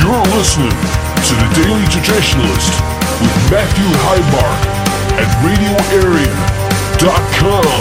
You're listening to The Daily Traditionalist with Matthew Heimark at RadioArea.com.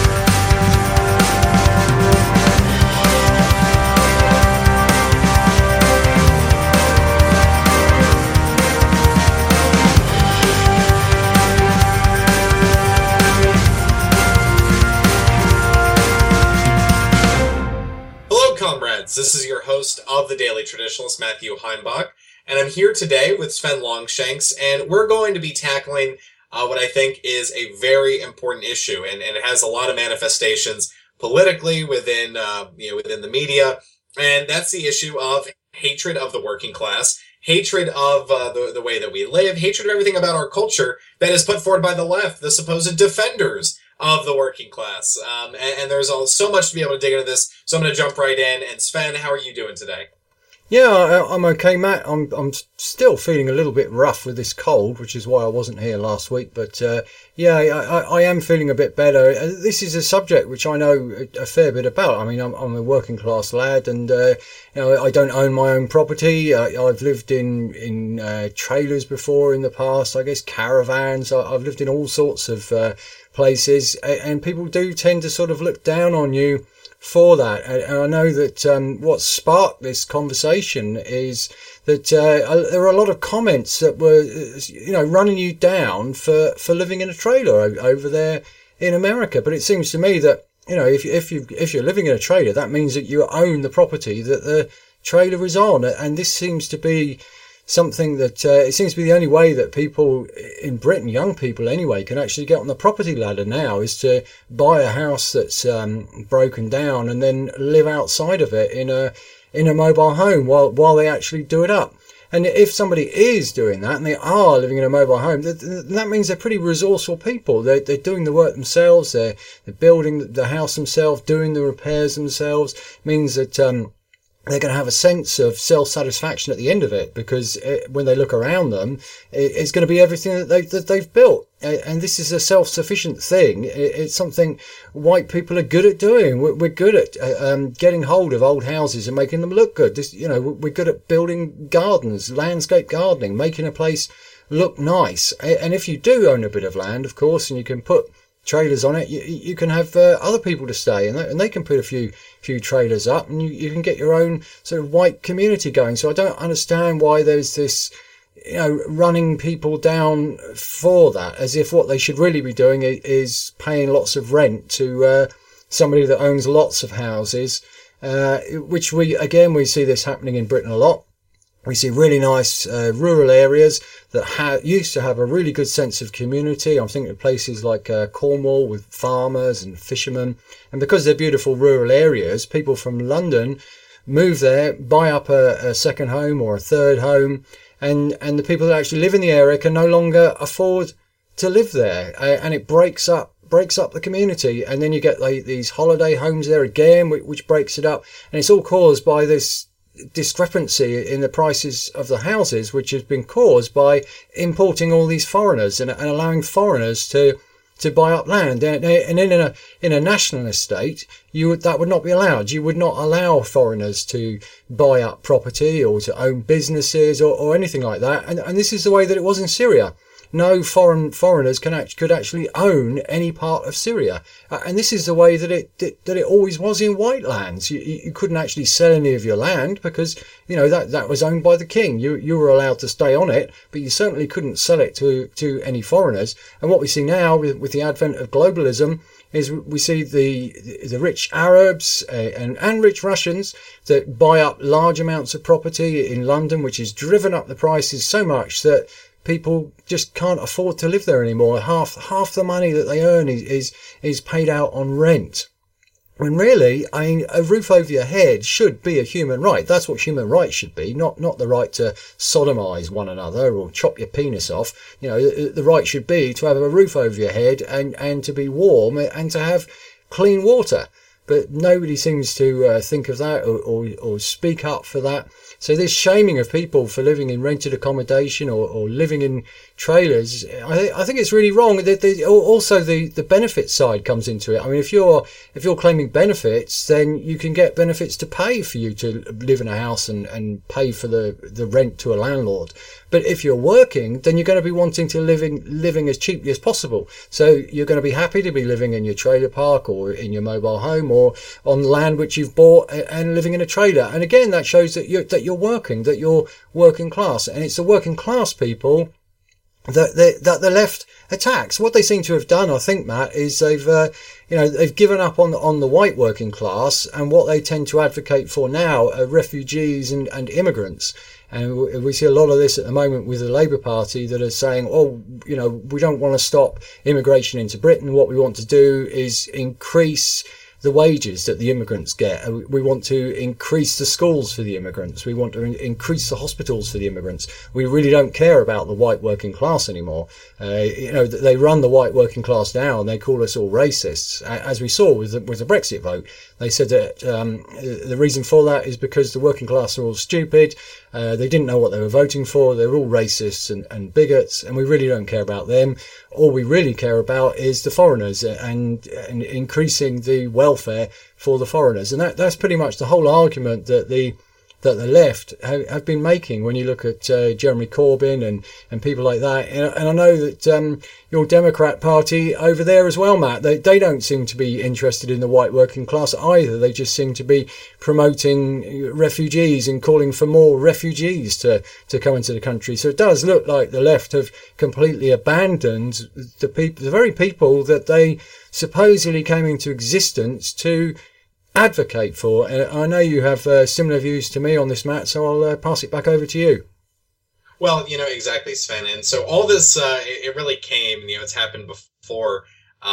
Comrades, this is your host of The Daily Traditionalist, Matthew Heimbach, and I'm here today with Sven Longshanks, and we're going to be tackling what I think is a very important issue, and it has a lot of manifestations politically within the media, and that's the issue of hatred of the working class, hatred of the way that we live, hatred of everything about our culture that is put forward by the left, the supposed defenders of the working class. And there's so much to be able to dig into this, so I'm going to jump right in. And Sven, how are you doing today? Yeah, I'm okay, Matt. I'm still feeling a little bit rough with this cold, which is why I wasn't here last week. But I am feeling a bit better. This is a subject which I know a fair bit about. I mean, I'm a working class lad, and I don't own my own property. I've lived in trailers before in the past. I guess caravans. I've lived in all sorts of places, and people do tend to sort of look down on you for that. And I know that what sparked this conversation is that there were a lot of comments that were, running you down for living in a trailer over there in America. But it seems to me that, if you're living in a trailer, that means that you own the property that the trailer is on. And this seems to be something that it seems to be the only way that people in Britain, young people anyway, can actually get on the property ladder now, is to buy a house that's broken down and then live outside of it in a mobile home while they actually do it up. And if somebody is doing that and they are living in a mobile home, that means they're pretty resourceful people. They're doing the work themselves. They're building the house themselves, doing the repairs themselves. It means that they're going to have a sense of self-satisfaction at the end of it, because when they look around them, it's going to be everything that they've built. And this is a self-sufficient thing. It's something white people are good at doing. We're good at getting hold of old houses and making them look good. We're good at building gardens, landscape gardening, making a place look nice. And if you do own a bit of land, of course, and you can put trailers on it, you can have other people to stay, and they can put a few trailers up, and you can get your own sort of white community going. So I don't understand why there's this, running people down for that, as if what they should really be doing is paying lots of rent to somebody that owns lots of houses, which we see this happening in Britain a lot. We see really nice rural areas that used to have a really good sense of community. I'm thinking of places like Cornwall with farmers and fishermen. And because they're beautiful rural areas, people from London move there, buy up a second home or a third home, and the people that actually live in the area can no longer afford to live there. And it breaks up the community. And then you get these holiday homes there again, which breaks it up. And it's all caused by this discrepancy in the prices of the houses, which has been caused by importing all these foreigners and allowing foreigners to buy up land. And in a nationalist state, that would not be allowed. You would not allow foreigners to buy up property or to own businesses or anything like that. And this is the way that it was in Syria. No foreigners could actually own any part of Syria, and this is the way that it always was in white lands. You couldn't actually sell any of your land because that was owned by the king. You were allowed to stay on it, but you certainly couldn't sell it to any foreigners. And what we see now with the advent of globalism is we see the rich Arabs and rich Russians that buy up large amounts of property in London, which has driven up the prices so much that people just can't afford to live there anymore. Half the money that they earn is paid out on rent. When really, I mean, a roof over your head should be a human right. That's what human rights should be, not the right to sodomize one another or chop your penis off. The right should be to have a roof over your head and to be warm and to have clean water. but nobody seems to think of that or speak up for that. So this shaming of people for living in rented accommodation or living in trailers, I think it's really wrong. Also, the benefit side comes into it. I mean, if you're claiming benefits, then you can get benefits to pay for you to live in a house and pay for the rent to a landlord. But if you're working, then you're going to be wanting to living as cheaply as possible. So you're going to be happy to be living in your trailer park or in your mobile home or on land which you've bought and living in a trailer. And again, that shows that you're working class, and it's the working class people that the left attacks. What they seem to have done, I think, Matt, is they've given up on the white working class, and what they tend to advocate for now are refugees and immigrants. And we see a lot of this at the moment with the Labour Party that are saying, we don't want to stop immigration into Britain. What we want to do is increase the wages that the immigrants get. We want to increase the schools for the immigrants. We want to increase the hospitals for the immigrants. We really don't care about the white working class anymore. They run the white working class now, and they call us all racists, as we saw with the Brexit vote. They said that the reason for that is because the working class are all stupid. They didn't know what they were voting for. They were all racists and bigots, and we really don't care about them. All we really care about is the foreigners and increasing the welfare for the foreigners. And that's pretty much the whole argument that the left have been making when you look at Jeremy Corbyn and people like that. And I know that your Democrat Party over there as well, Matt, they don't seem to be interested in the white working class either. They just seem to be promoting refugees and calling for more refugees to come into the country. So it does look like the left have completely abandoned the very people that they supposedly came into existence to advocate for. And I know you have similar views to me on this, Matt, so I'll pass it back over to you. Well, exactly, Sven. And so all this, it really came, it's happened before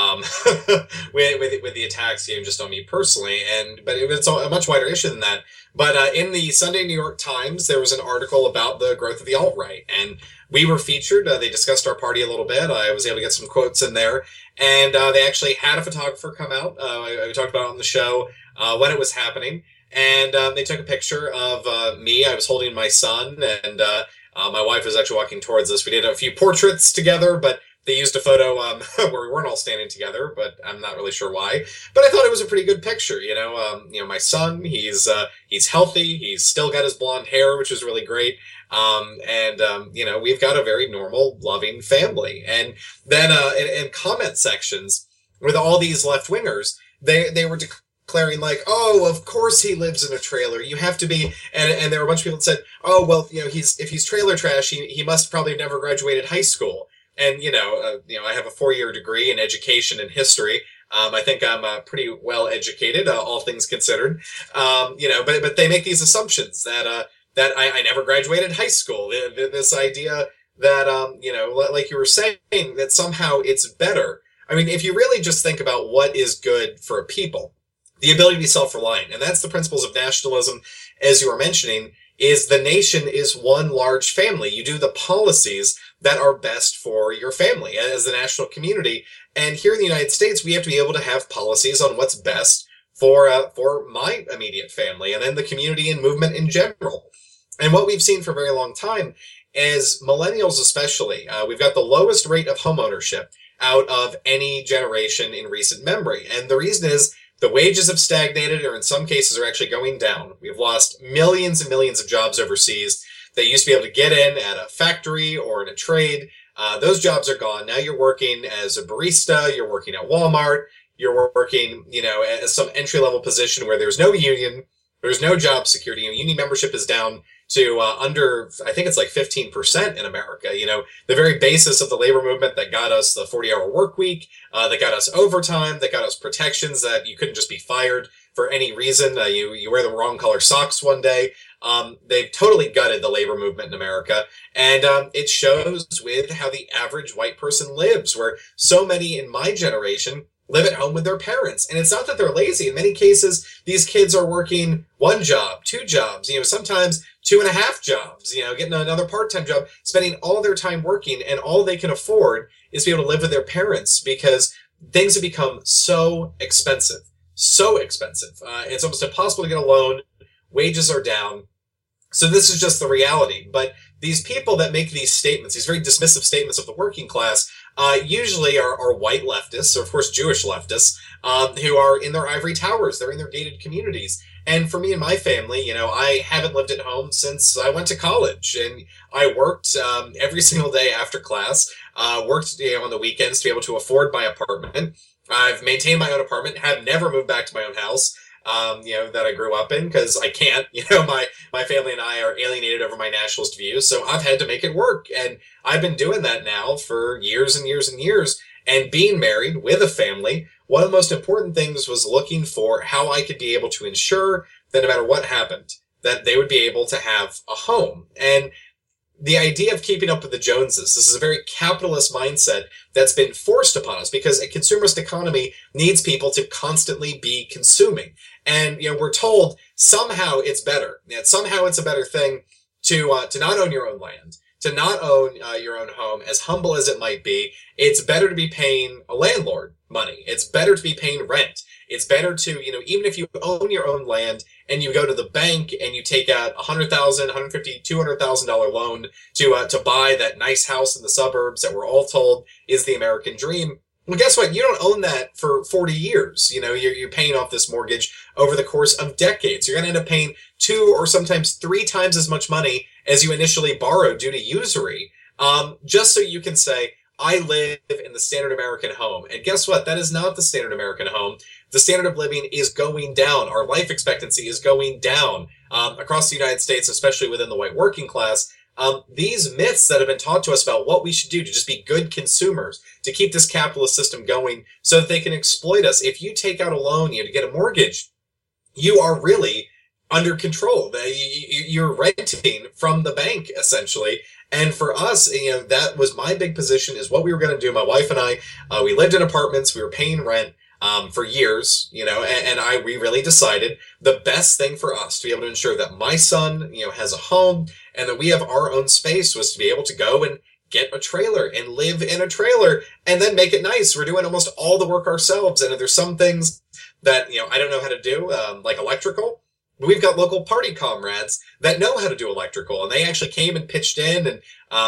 with the attacks, just on me personally, but it's a much wider issue than that. But in the Sunday New York Times, there was an article about the growth of the alt-right, and we were featured. They discussed our party a little bit. I was able to get some quotes in there, and they actually had a photographer come out. We talked about it on the show when it was happening, and they took a picture of me. I was holding my son, and my wife was actually walking towards us. We did a few portraits together, but they used a photo where we weren't all standing together, but I'm not really sure why. But I thought it was a pretty good picture. My son, he's healthy. He's still got his blonde hair, which is really great. We've got a very normal, loving family. And then in comment sections with all these left wingers, they were declaring like, oh, of course he lives in a trailer. You have to be, and there were a bunch of people that said, oh, well, if he's trailer trash, he must probably have never graduated high school. And, I have a 4-year degree in education and history. I think I'm pretty well educated, all things considered. But they make these assumptions that I never graduated high school. This idea that, like you were saying, that somehow it's better. I mean, if you really just think about what is good for a people, the ability to be self-reliant, and that's the principles of nationalism, as you were mentioning, is the nation is one large family. You do the policies that are best for your family as the national community. And here in the United States, we have to be able to have policies on what's best for my immediate family and then the community and movement in general. And what we've seen for a very long time is millennials especially, we've got the lowest rate of homeownership out of any generation in recent memory. And the reason is the wages have stagnated, or in some cases are actually going down. We've lost millions and millions of jobs overseas. They used to be able to get in at a factory or in a trade. Those jobs are gone. Now you're working as a barista. You're working at Walmart. You're working, as some entry-level position where there's no union. There's no job security. Union membership is down to under, I think it's like 15% in America. The very basis of the labor movement that got us the 40-hour work week, that got us overtime, that got us protections that you couldn't just be fired for any reason. You wear the wrong color socks one day. They've totally gutted the labor movement in America. And it shows with how the average white person lives, where so many in my generation live at home with their parents. And it's not that they're lazy. In many cases, these kids are working 1 job, 2 jobs, sometimes 2.5 jobs, getting another part-time job, spending all their time working, and all they can afford is to be able to live with their parents because things have become so expensive. so expensive. It's almost impossible to get a loan. Wages are down. So this is just the reality. But these people that make these statements, these very dismissive statements of the working class, usually are white leftists, or of course Jewish leftists, who are in their ivory towers. They're in their gated communities. And for me and my family, I haven't lived at home since I went to college, and I worked every single day after class, worked on the weekends to be able to afford my apartment. I've maintained my own apartment, have never moved back to my own house, that I grew up in, because I can't. My family and I are alienated over my nationalist views, so I've had to make it work. And I've been doing that now for years and years and years. And being married with a family, one of the most important things was looking for how I could be able to ensure that no matter what happened, that they would be able to have a home. And the idea of keeping up with the Joneses, this is a very capitalist mindset that's been forced upon us, because a consumerist economy needs people to constantly be consuming. And, we're told somehow it's better. Somehow it's a better thing to not own your own land, to not own your own home, as humble as it might be. It's better to be paying a landlord money. It's better to be paying rent. It's better to, even if you own your own land and you go to the bank and you take out $100,000, $150,000, $200,000 loan to buy that nice house in the suburbs that we're all told is the American dream. Well, guess what? You don't own that for 40 years. You're paying off this mortgage over the course of decades. You're going to end up paying 2 or sometimes 3 times as much money as you initially borrowed due to usury, just so you can say, I live in the standard American home. And guess what? That is not the standard American home. The standard of living is going down. Our life expectancy is going down across the United States, especially within the white working class. These myths that have been taught to us about what we should do to just be good consumers, to keep this capitalist system going so that they can exploit us. If you take out a loan, to get a mortgage, you are really under control. You're renting from the bank, essentially. And for us, that was my big position, is what we were going to do. My wife and I, we lived in apartments. We were paying rent for years, and we really decided the best thing for us to be able to ensure that my son, has a home and that we have our own space was to be able to go and get a trailer and live in a trailer and then make it nice. We're doing almost all the work ourselves. And if there's some things that, I don't know how to do, like electrical, we've got local party comrades that know how to do electrical, and they actually came and pitched in. And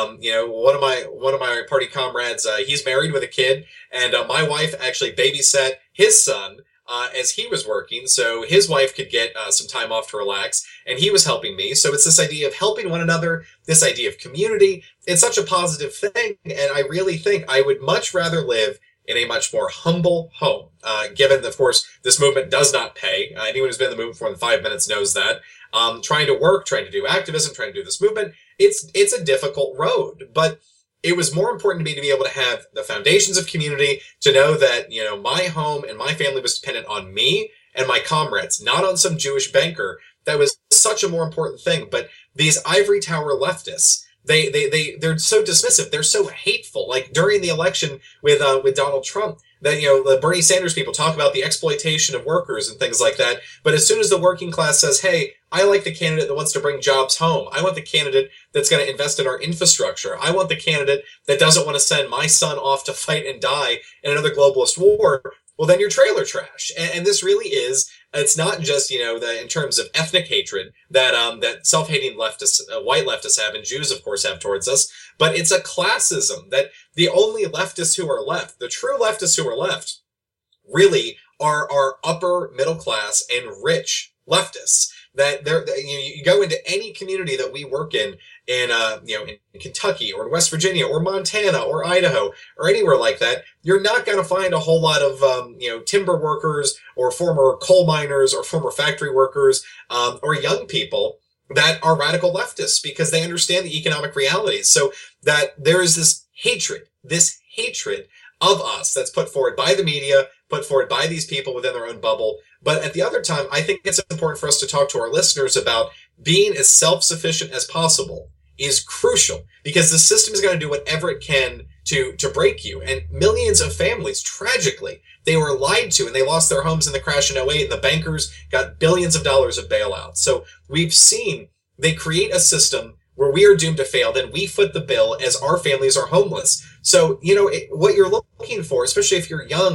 one of my party comrades, he's married with a kid, and my wife actually babysat his son as he was working, so his wife could get some time off to relax, and he was helping me. So it's this idea of helping one another, this idea of community. It's such a positive thing, and I really think I would much rather live in a much more humble home, given, of course, this movement does not pay. Anyone who's been in the movement for more than 5 minutes knows that. Trying to work, trying to do activism, trying to do this movement, it's a difficult road. But it was more important to me to be able to have the foundations of community, to know that, my home and my family was dependent on me and my comrades, not on some Jewish banker. That was such a more important thing. But these ivory tower leftists, they're so dismissive. They're so hateful. Like during the election with Donald Trump, that, the Bernie Sanders people talk about the exploitation of workers and things like that. But as soon as the working class says, hey, I like the candidate that wants to bring jobs home. I want the candidate that's going to invest in our infrastructure. I want the candidate that doesn't want to send my son off to fight and die in another globalist war. Well, then you're trailer trash. And this really is, it's not just, in terms of ethnic hatred that self-hating leftists, white leftists have, and Jews, of course, have towards us, but it's a classism that the only leftists who are left, the true leftists who are left, really are upper middle class and rich leftists. That you go into any community that we work in Kentucky or in West Virginia or Montana or Idaho or anywhere like that, you're not going to find a whole lot of timber workers or former coal miners or former factory workers or young people that are radical leftists, because they understand the economic realities. So that there is this hatred of us that's put forward by the media, put forward by these people within their own bubble. But at the other time, I think it's important for us to talk to our listeners about being as self-sufficient as possible is crucial, because the system is going to do whatever it can to break you. And millions of families, tragically, they were lied to and they lost their homes in the crash in '08, and the bankers got billions of dollars of bailouts. So we've seen they create a system where we are doomed to fail, then we foot the bill as our families are homeless. So, what you're looking for, especially if you're young,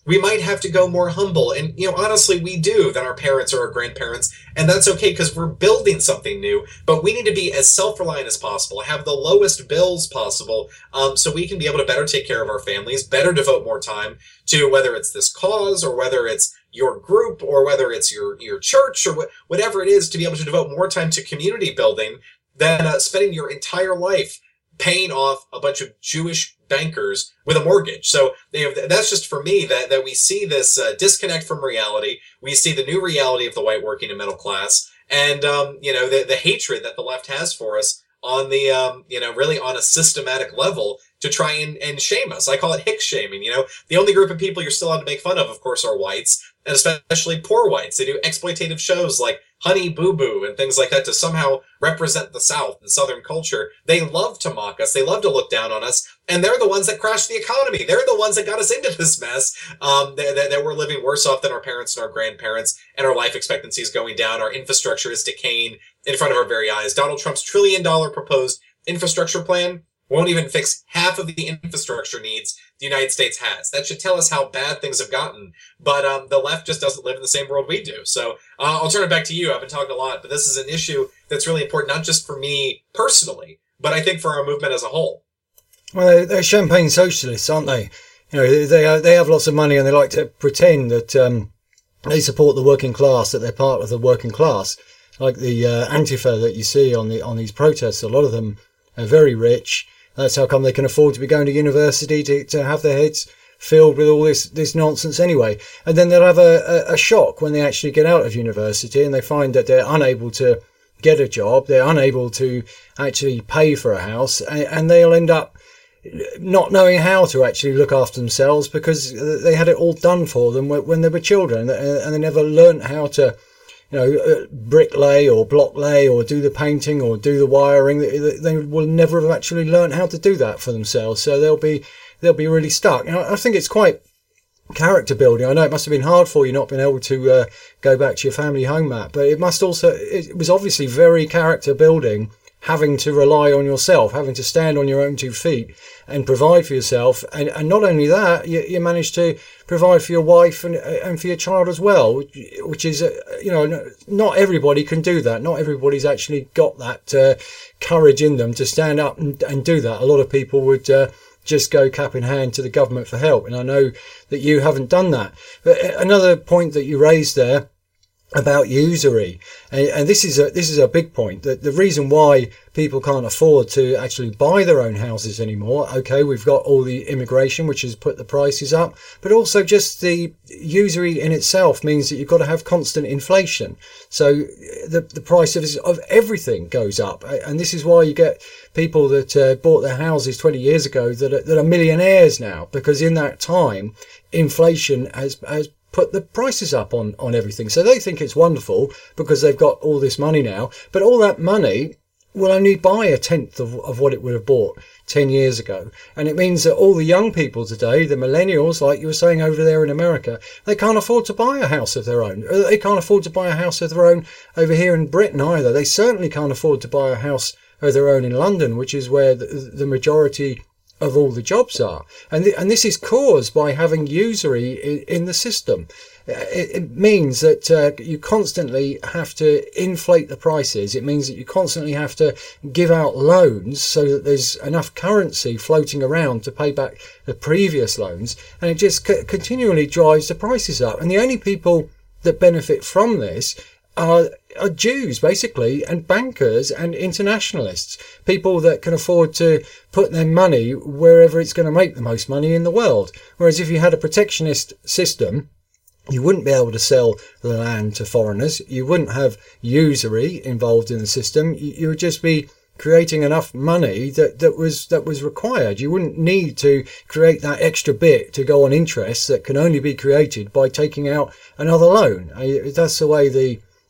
we might have to go more humble. And, honestly, we do than our parents or our grandparents. And that's okay because we're building something new. But we need to be as self-reliant as possible, have the lowest bills possible, so we can be able to better take care of our families, better devote more time to whether it's this cause or whether it's your group or whether it's your church or whatever it is, to be able to devote more time to community building than spending your entire life paying off a bunch of Jewish bankers with a mortgage. So that's just for me that we see this disconnect from reality. We see the new reality of the white working and middle class, and the hatred that the left has for us on the really on a systematic level to try and shame us. I call it hick shaming. The only group of people you're still allowed to make fun of course, are whites, and especially poor whites. They do exploitative shows like Honey Boo Boo and things like that to somehow represent the South and Southern culture. They love to mock us. They love to look down on us. And they're the ones that crashed the economy. They're the ones that got us into this mess, that we're living worse off than our parents and our grandparents, and our life expectancy is going down. Our infrastructure is decaying in front of our very eyes. Donald Trump's $1 trillion proposed infrastructure plan won't even fix half of the infrastructure needs the United States has. That should tell us how bad things have gotten. But the left just doesn't live in the same world we do. So I'll turn it back to you. I've been talking a lot, but this is an issue that's really important, not just for me personally, but I think for our movement as a whole. Well, they're champagne socialists, aren't they? They have lots of money, and they like to pretend that they support the working class, that they're part of the working class. Like the Antifa that you see on these protests, a lot of them are very rich. That's how come they can afford to be going to university to have their heads filled with all this nonsense anyway. And then they'll have a shock when they actually get out of university and they find that they're unable to get a job, they're unable to actually pay for a house, and they'll end up not knowing how to actually look after themselves because they had it all done for them when they were children, and they never learned how to bricklay or block lay or do the painting or do the wiring. They will never have actually learned how to do that for themselves. So they'll be really stuck. I think it's quite character building. I know it must have been hard for you not being able to go back to your family home, Matt, but it was obviously very character building, having to rely on yourself, having to stand on your own 2 feet and provide for yourself. And not only that, you managed to provide for your wife and for your child as well, which is, not everybody can do that. Not everybody's actually got that courage in them to stand up and do that. A lot of people would just go cap in hand to the government for help. And I know that you haven't done that. But another point that you raised there about usury, and this is a big point, that the reason why people can't afford to actually buy their own houses anymore. Okay, we've got all the immigration, which has put the prices up, but also just the usury in itself means that you've got to have constant inflation. So the price of everything goes up, and this is why you get people that bought their houses 20 years ago that are millionaires now, because in that time inflation has put the prices up on everything. So they think it's wonderful because they've got all this money now, but all that money will only buy a tenth of what it would have bought 10 years ago. And it means that all the young people today, the millennials, like you were saying over there in America, they can't afford to buy a house of their own. They can't afford to buy a house of their own over here in Britain either. They certainly can't afford to buy a house of their own in London, which is where the majority of all the jobs are. And this is caused by having usury in the system. It means that you constantly have to inflate the prices. It means that you constantly have to give out loans so that there's enough currency floating around to pay back the previous loans. And it just continually drives the prices up. And the only people that benefit from this are Jews, basically, and bankers and internationalists, people that can afford to put their money wherever it's going to make the most money in the world. Whereas if you had a protectionist system, you wouldn't be able to sell the land to foreigners. You wouldn't have usury involved in the system. You would just be creating enough money that was required. You wouldn't need to create that extra bit to go on interest that can only be created by taking out another loan. That's the way the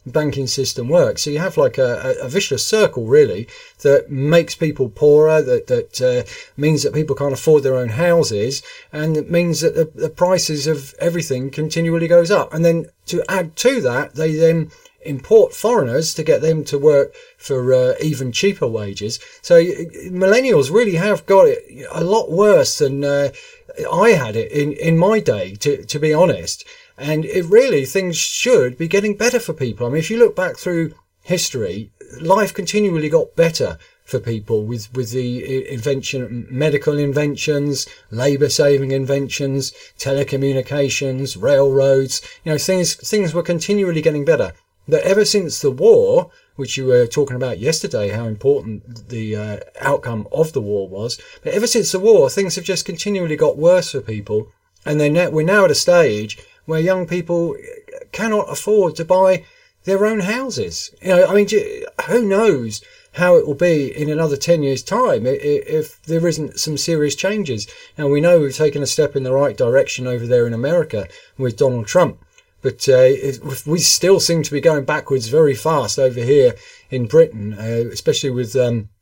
banking system works. So you have like a vicious circle, really, that makes people poorer, that means that people can't afford their own houses, and it means that the prices of everything continually goes up. And then to add to that, they then import foreigners to get them to work for even cheaper wages. So millennials really have got it a lot worse than I had it in my day, to be honest. And it really, things should be getting better for people. I mean, if you look back through history, life continually got better for people with the invention, medical inventions, labour saving inventions, telecommunications, railroads. Things were continually getting better. But ever since the war, which you were talking about yesterday, how important the outcome of the war was, but ever since the war, things have just continually got worse for people. And we're now at a stage where young people cannot afford to buy their own houses. Who knows how it will be in another 10 years' time if there isn't some serious changes. Now, we know we've taken a step in the right direction over there in America with Donald Trump. But we still seem to be going backwards very fast over here in Britain, especially with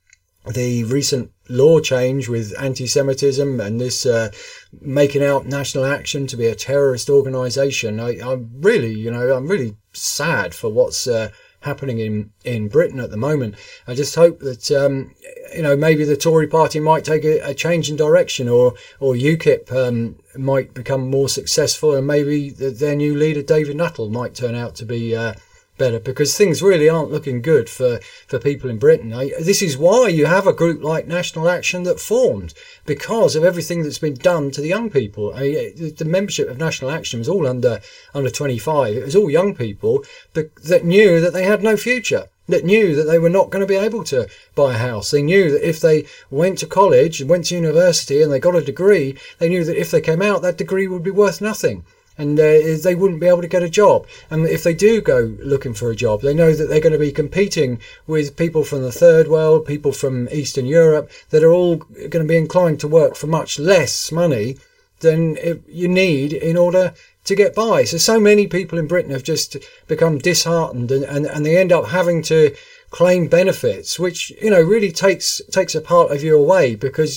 the recent law change with anti-Semitism and this making out National Action to be a terrorist organisation. I'm really sad for what's happening in Britain at the moment. I just hope that maybe the Tory party might take a change in direction, or UKIP might become more successful, and maybe their new leader David Nuttall might turn out to be better, because things really aren't looking good for people in Britain. This is why you have a group like National Action that formed, because of everything that's been done to the young people. The membership of National Action was all under 25. It was all young people that knew that they had no future, that knew that they were not going to be able to buy a house. They knew that if they went to college and went to university and they got a degree, they knew that if they came out, that degree would be worth nothing. And they wouldn't be able to get a job. And if they do go looking for a job, they know that they're going to be competing with people from the third world, people from Eastern Europe, that are all going to be inclined to work for much less money than you need in order to get by. So many people in Britain have just become disheartened, and they end up having to claim benefits, which really takes a part of you away, because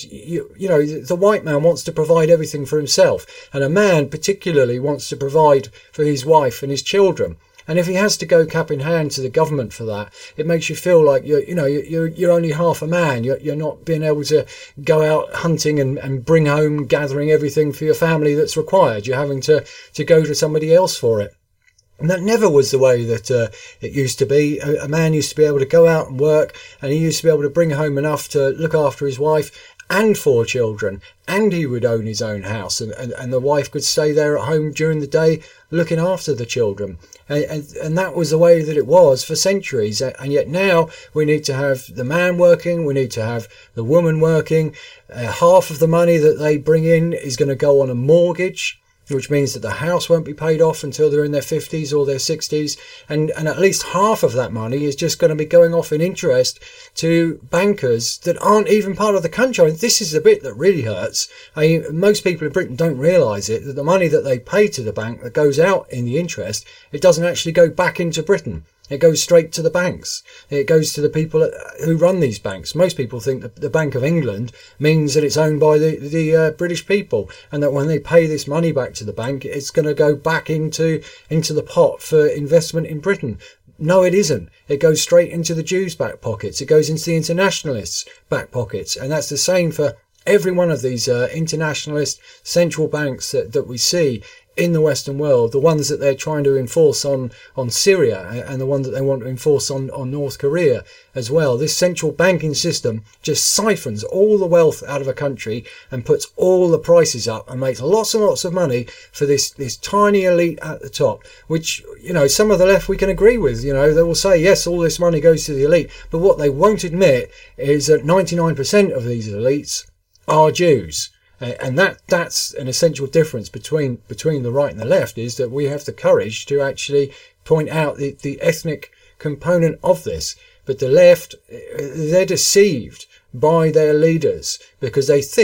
the white man wants to provide everything for himself, and a man particularly wants to provide for his wife and his children. And if he has to go cap in hand to the government for that, it makes you feel like you're only half a man. You're not being able to go out hunting and bring home, gathering everything for your family that's required. You're having to go to somebody else for it. And that never was the way that it used to be. A man used to be able to go out and work, and he used to be able to bring home enough to look after his wife and 4 children, and he would own his own house, and the wife could stay there at home during the day looking after the children. And that was the way that it was for centuries. And yet now we need to have the man working, we need to have the woman working. Half of the money that they bring in is going to go on a mortgage, which means that the house won't be paid off until they're in their 50s or their 60s. And at least half of that money is just going to be going off in interest to bankers that aren't even part of the country. And this is the bit that really hurts. Most people in Britain don't realise it, that the money that they pay to the bank that goes out in the interest, it doesn't actually go back into Britain. It goes straight to the banks. It goes to the people who run these banks. Most people think that the Bank of England means that it's owned by the British people, and that when they pay this money back to the bank, it's going to go back into the pot for investment in Britain. No, it isn't. It goes straight into the Jews' back pockets. It goes into the internationalists' back pockets. And that's the same for every one of these internationalist central banks that we see in the Western world, the ones that they're trying to enforce on Syria, and the one that they want to enforce on North Korea as well. This central banking system just siphons all the wealth out of a country and puts all the prices up and makes lots and lots of money for this tiny elite at the top, which, some of the left we can agree with. They will say, yes, all this money goes to the elite, but what they won't admit is that 99% of these elites are Jews. And that's an essential difference between the right and the left, is that we have the courage to actually point out the ethnic component of this. But the left, they're deceived by their leaders, because they think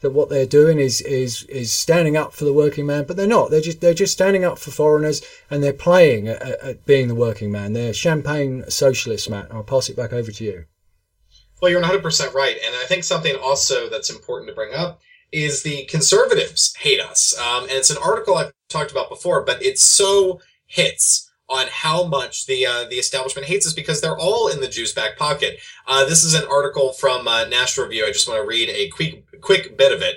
that what they're doing is standing up for the working man, but they're not. They're just standing up for foreigners, and they're playing at being the working man. They're champagne socialists, Matt. I'll pass it back over to you. Well, you're 100% right. And I think something also that's important to bring up is the conservatives hate us. And it's an article I've talked about before, but it so hits on how much the establishment hates us because they're all in the Jews' back pocket. This is an article from National Review. I just want to read a quick bit of it.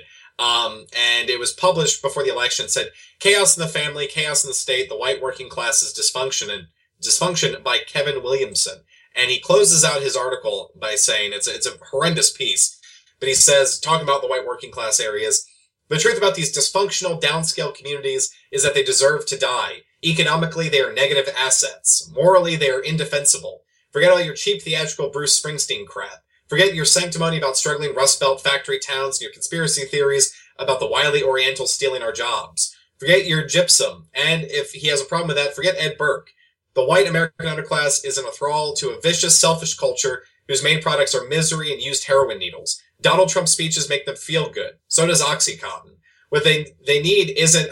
And it was published before the election. It said, "Chaos in the Family, Chaos in the State, the White Working Class's Dysfunction by Kevin Williamson." And he closes out his article by saying, it's a horrendous piece, but he says, talking about the white working class areas, "The truth about these dysfunctional downscale communities is that they deserve to die. Economically, they are negative assets. Morally, they are indefensible. Forget all your cheap theatrical Bruce Springsteen crap. Forget your sanctimony about struggling Rust Belt factory towns and your conspiracy theories about the wily Orientals stealing our jobs. Forget your gypsum. And if he has a problem with that, forget Ed Burke. The white American underclass is in a thrall to a vicious, selfish culture whose main products are misery and used heroin needles. Donald Trump's speeches make them feel good. So does OxyContin. What they need isn't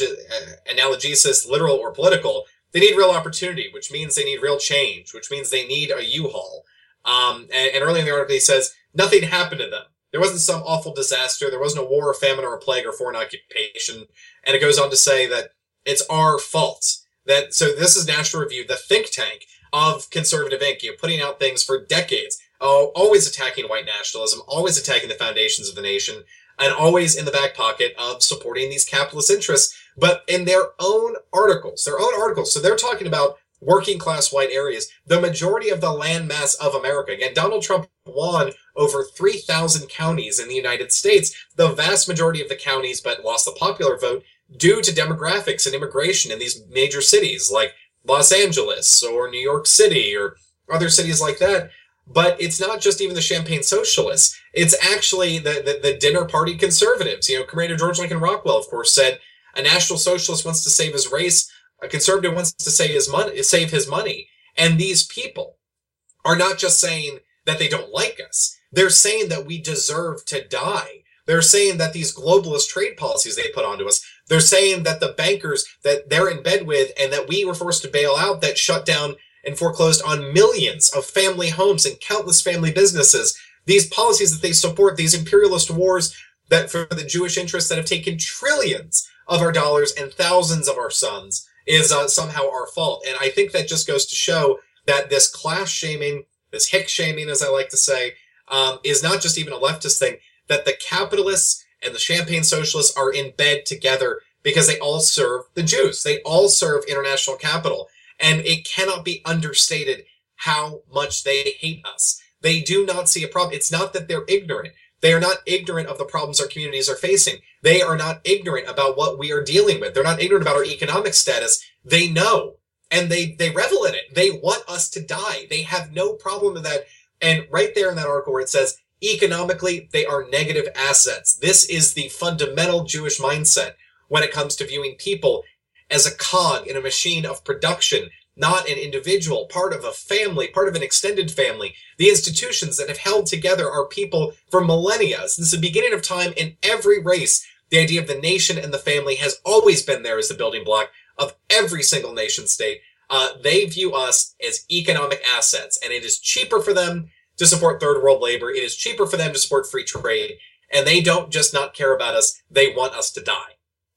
analgesis, literal or political. They need real opportunity, which means they need real change, which means they need a U-Haul." And early in the article, he says, nothing happened to them. There wasn't some awful disaster. There wasn't a war or famine or a plague or foreign occupation. And it goes on to say that it's our fault. So this is National Review, the think tank of Conservative Inc., putting out things for decades, always attacking white nationalism, always attacking the foundations of the nation, and always in the back pocket of supporting these capitalist interests, but in their own articles. So they're talking about working class white areas, the majority of the land mass of America. Again, Donald Trump won over 3,000 counties in the United States, the vast majority of the counties, but lost the popular vote due to demographics and immigration in these major cities like Los Angeles or New York City or other cities like that. But it's not just even the champagne socialists. It's actually the dinner party conservatives. Commander George Lincoln Rockwell, of course, said a national socialist wants to save his race. A conservative wants to save his money. And these people are not just saying that they don't like us. They're saying that we deserve to die. They're saying that these globalist trade policies they put onto us, they're saying that the bankers that they're in bed with and that we were forced to bail out, that shut down and foreclosed on millions of family homes and countless family businesses, these policies that they support, these imperialist wars that for the Jewish interests that have taken trillions of our dollars and thousands of our sons, is somehow our fault. And I think that just goes to show that this class shaming, this hick shaming, as I like to say, is not just even a leftist thing, that the capitalists and the champagne socialists are in bed together because they all serve the Jews. They all serve international capital. And it cannot be understated how much they hate us. They do not see a problem. It's not that they're ignorant. They are not ignorant of the problems our communities are facing. They are not ignorant about what we are dealing with. They're not ignorant about our economic status. They know, and they revel in it. They want us to die. They have no problem with that. And right there in that article where it says, economically, they are negative assets. This is the fundamental Jewish mindset when it comes to viewing people as a cog in a machine of production, not an individual, part of a family, part of an extended family. The institutions that have held together our people for millennia. Since the beginning of time, in every race, the idea of the nation and the family has always been there as the building block of every single nation state. They view us as economic assets, and it is cheaper for them to support third world labor. It is cheaper for them to support free trade, and they don't just not care about us. They want us to die.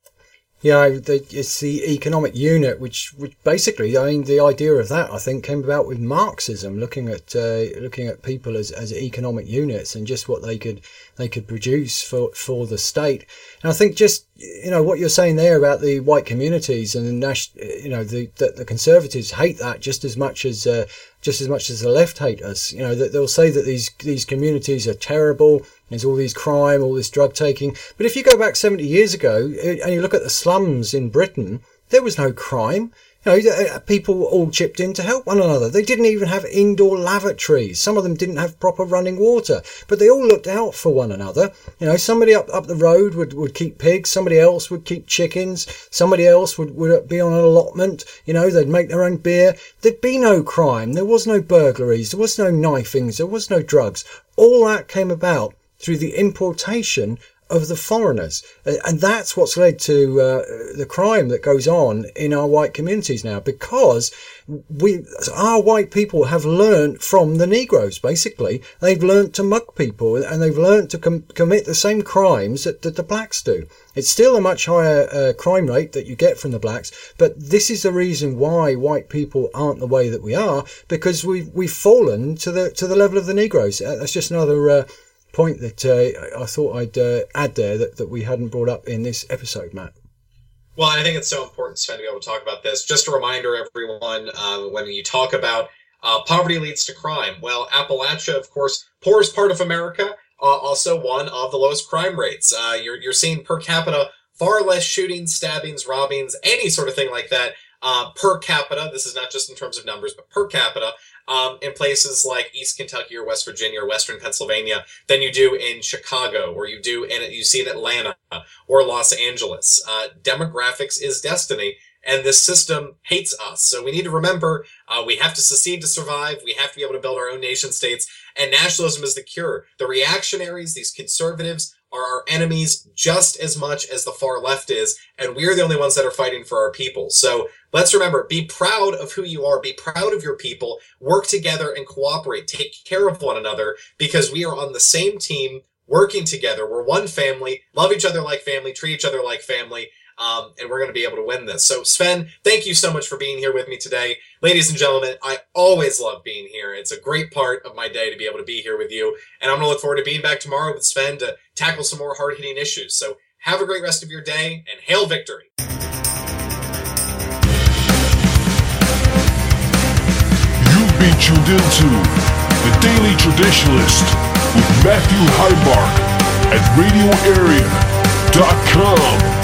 Yeah, it's the economic unit, which basically, I mean, the idea of that, I think, came about with Marxism, looking at people as economic units and just what they could produce for the state. And I think just, what you're saying there about the white communities and the conservatives hate that just as much as the left hate us. That they'll say that these communities are terrible. There's all these crime, all this drug taking. But if you go back 70 years ago and you look at the slums in Britain, there was no crime. People all chipped in to help one another. They didn't even have indoor lavatories. Some of them didn't have proper running water, but they all looked out for one another. Somebody up the road would keep pigs. Somebody else would keep chickens. Somebody else would be on an allotment. They'd make their own beer. There'd be no crime. There was no burglaries. There was no knifings. There was no drugs. All that came about through the importation of the foreigners. And that's what's led to the crime that goes on in our white communities now, because our white people have learned from the Negroes, basically. They've learned to mug people, and they've learned to commit the same crimes that the blacks do. It's still a much higher crime rate that you get from the blacks, but this is the reason why white people aren't the way that we are, because we've fallen to the level of the Negroes. That's just another point that I thought I'd add there that we hadn't brought up in this episode, Matt. Well, I think it's so important, Sven, to be able to talk about this. Just a reminder, everyone, when you talk about poverty leads to crime, well, Appalachia, of course, poorest part of America, also one of the lowest crime rates. You're seeing per capita far less shootings, stabbings, robbings, any sort of thing like that per capita. This is not just in terms of numbers, but per capita. In places like East Kentucky or West Virginia or Western Pennsylvania than you do in Chicago, or you see in Atlanta or Los Angeles. Demographics is destiny, and this system hates us. So we need to remember we have to secede to survive. We have to be able to build our own nation states, and nationalism is the cure. The reactionaries, these conservatives, are our enemies just as much as the far left is, and we're the only ones that are fighting for our people. So let's remember, be proud of who you are, be proud of your people, work together and cooperate, take care of one another, because we are on the same team, working together. We're one family, love each other like family, treat each other like family, and we're going to be able to win this. So Sven, thank you so much for being here with me today. Ladies and gentlemen, I always love being here. It's a great part of my day to be able to be here with you, and I'm going to look forward to being back tomorrow with Sven to tackle some more hard-hitting issues. So have a great rest of your day, and hail victory! You've been tuned into The Daily Traditionalist with Matthew Heimbach at RadioArea.com.